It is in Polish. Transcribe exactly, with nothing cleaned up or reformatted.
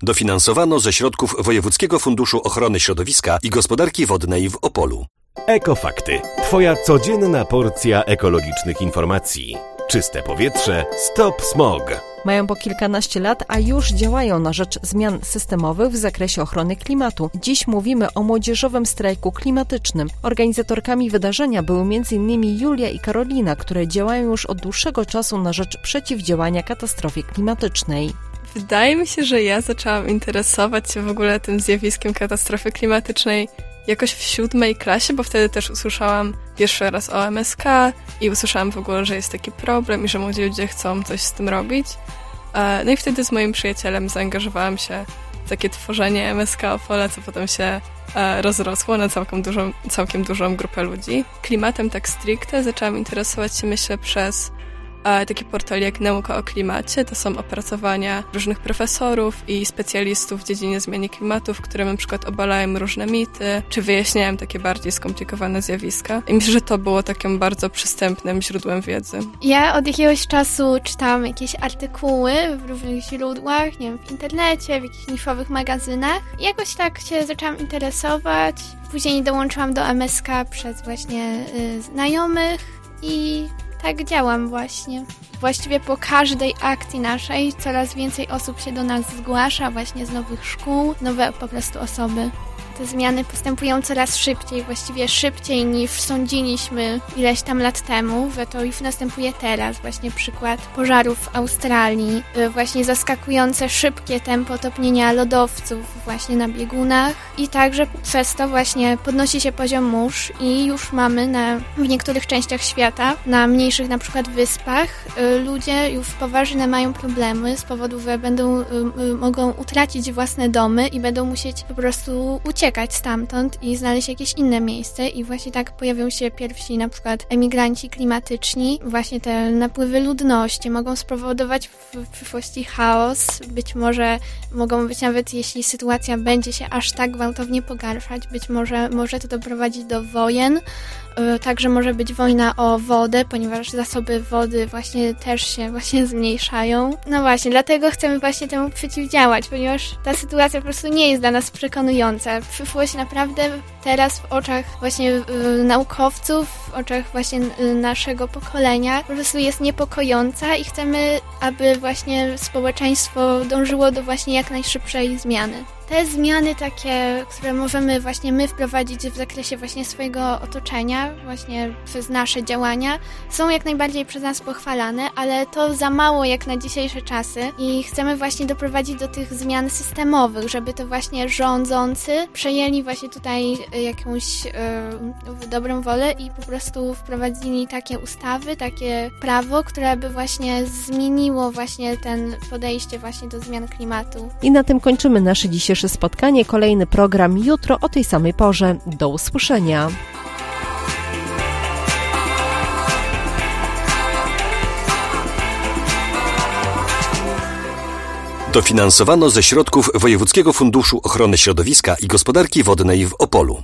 Dofinansowano ze środków Wojewódzkiego Funduszu Ochrony Środowiska i Gospodarki Wodnej w Opolu. Ekofakty. Twoja codzienna porcja ekologicznych informacji. Czyste powietrze. Stop smog. Mają po kilkanaście lat, a już działają na rzecz zmian systemowych w zakresie ochrony klimatu. Dziś mówimy o młodzieżowym strajku klimatycznym. Organizatorkami wydarzenia były między innymi Julia i Karolina, które działają już od dłuższego czasu na rzecz przeciwdziałania katastrofie klimatycznej. Wydaje mi się, że ja zaczęłam interesować się w ogóle tym zjawiskiem katastrofy klimatycznej jakoś w siódmej klasie, bo wtedy też usłyszałam pierwszy raz o M S K i usłyszałam w ogóle, że jest taki problem i że młodzi ludzie chcą coś z tym robić. No i wtedy z moim przyjacielem zaangażowałam się w takie tworzenie M S K Opola, co potem się rozrosło na całkiem dużą, całkiem dużą grupę ludzi. Klimatem tak stricte zaczęłam interesować się, myślę, przez taki portal jak Nauka o Klimacie. To są opracowania różnych profesorów i specjalistów w dziedzinie zmiany klimatu, w którym na przykład obalałem różne mity, czy wyjaśniałem takie bardziej skomplikowane zjawiska. I myślę, że to było takim bardzo przystępnym źródłem wiedzy. Ja od jakiegoś czasu czytałam jakieś artykuły w różnych źródłach, nie wiem, w internecie, w jakichś niszowych magazynach. I jakoś tak się zaczęłam interesować. Później dołączyłam do M S K przez właśnie y, znajomych i tak działam właśnie. Właściwie po każdej akcji naszej coraz więcej osób się do nas zgłasza właśnie z nowych szkół, nowe po prostu osoby. Te zmiany postępują coraz szybciej, właściwie szybciej niż sądziliśmy ileś tam lat temu, że to już następuje teraz. Właśnie przykład pożarów w Australii, właśnie zaskakujące szybkie tempo topnienia lodowców właśnie na biegunach i także przez to właśnie podnosi się poziom mórz i już mamy na, w niektórych częściach świata, na mniejszych na przykład wyspach, ludzie już poważne mają problemy z powodu, że będą, mogą utracić własne domy i będą musieć po prostu uciekać uciekać stamtąd i znaleźć jakieś inne miejsce i właśnie tak pojawią się pierwsi na przykład emigranci klimatyczni. Właśnie te napływy ludności mogą spowodować w przyszłości chaos. Być może mogą być nawet, jeśli sytuacja będzie się aż tak gwałtownie pogarszać, być może może to doprowadzić do wojen. Także może być wojna o wodę, ponieważ zasoby wody właśnie też się właśnie zmniejszają. No właśnie, dlatego chcemy właśnie temu przeciwdziałać, ponieważ ta sytuacja po prostu nie jest dla nas przekonująca. Przyszłość naprawdę teraz w oczach właśnie y, naukowców, w oczach właśnie y, naszego pokolenia po prostu jest niepokojąca i chcemy, aby właśnie społeczeństwo dążyło do właśnie jak najszybszej zmiany. Te zmiany takie, które możemy właśnie my wprowadzić w zakresie właśnie swojego otoczenia, właśnie przez nasze działania, są jak najbardziej przez nas pochwalane, ale to za mało jak na dzisiejsze czasy i chcemy właśnie doprowadzić do tych zmian systemowych, żeby to właśnie rządzący przejęli właśnie tutaj jakąś yy, dobrą wolę i po prostu wprowadzili takie ustawy, takie prawo, które by właśnie zmieniło właśnie ten podejście właśnie do zmian klimatu. I na tym kończymy nasze dzisiejsze spotkanie. Kolejny program jutro o tej samej porze. Do usłyszenia. Dofinansowano ze środków Wojewódzkiego Funduszu Ochrony Środowiska i Gospodarki Wodnej w Opolu.